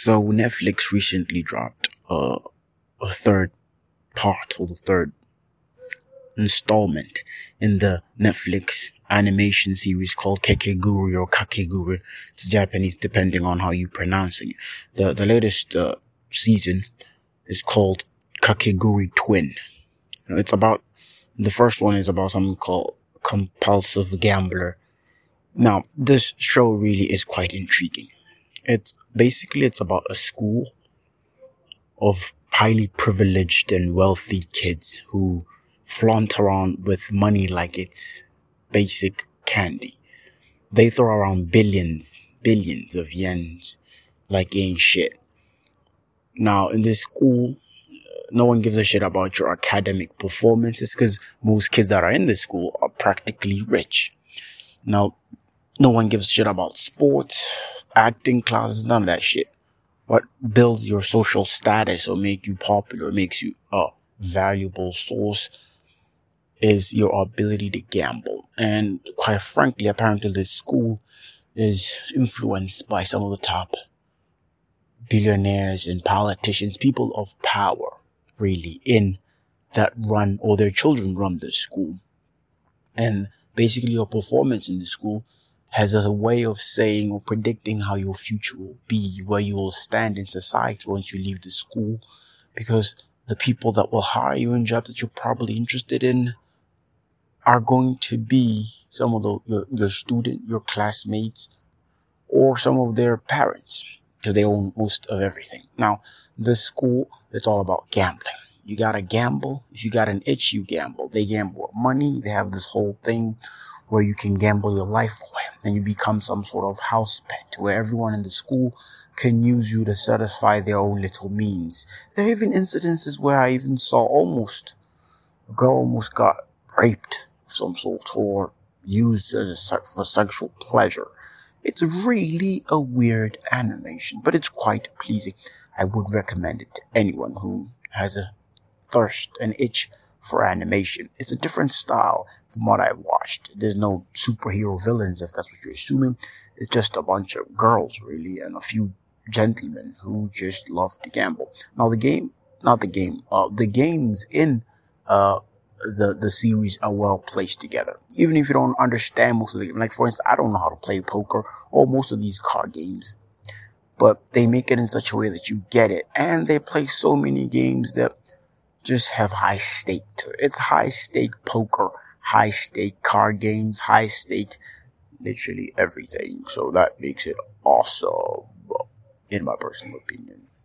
So Netflix recently dropped a third part, or the third installment in the Netflix animation series called Kekeguri or Kakeguri. It's Japanese depending on how you pronouncing it. The latest season is called Kakeguri Twin. It's about, the first one is about something called Compulsive Gambler. Now, this show really is quite intriguing. It's about a school of highly privileged and wealthy kids who flaunt around with money like it's basic candy. They throw around billions of yens like it ain't shit. Now, in this school, no one gives a shit about your academic performances because most kids that are in this school are practically rich. Now, no one gives a shit about sports, acting classes, none of that shit. What builds your social status or make you popular, makes you a valuable source, is your ability to gamble. And quite frankly, apparently this school is influenced by some of the top billionaires and politicians, people of power, really, in that run, or their children run the school. And basically your performance in the school has a way of saying or predicting how your future will be, where you will stand in society once you leave the school, because the people that will hire you in jobs that you're probably interested in are going to be some of your classmates, or some of their parents, because they own most of everything. Now, this school, it's all about gambling. You gotta gamble. If you got an itch, you gamble. They gamble with money. They have this whole thing where you can gamble your life away, and you become some sort of house pet where everyone in the school can use you to satisfy their own little means. There are even incidences where I even saw a girl almost got raped of some sort, or used for sexual pleasure. It's really a weird animation, but it's quite pleasing. I would recommend it to anyone who has a thirst, an itch for animation. It's a different style from what I've watched. There's no superhero villains, if that's what you're assuming. It's just a bunch of girls, really, and a few gentlemen who just love to gamble. Now, the games in the series are well placed together. Even if you don't understand most of the game. Like, for instance, I don't know how to play poker or most of these card games, but they make it in such a way that you get it. And they play so many games that just have high stake to it. It's high stake poker, high stake card games, high stake literally everything. So that makes it awesome, in my personal opinion.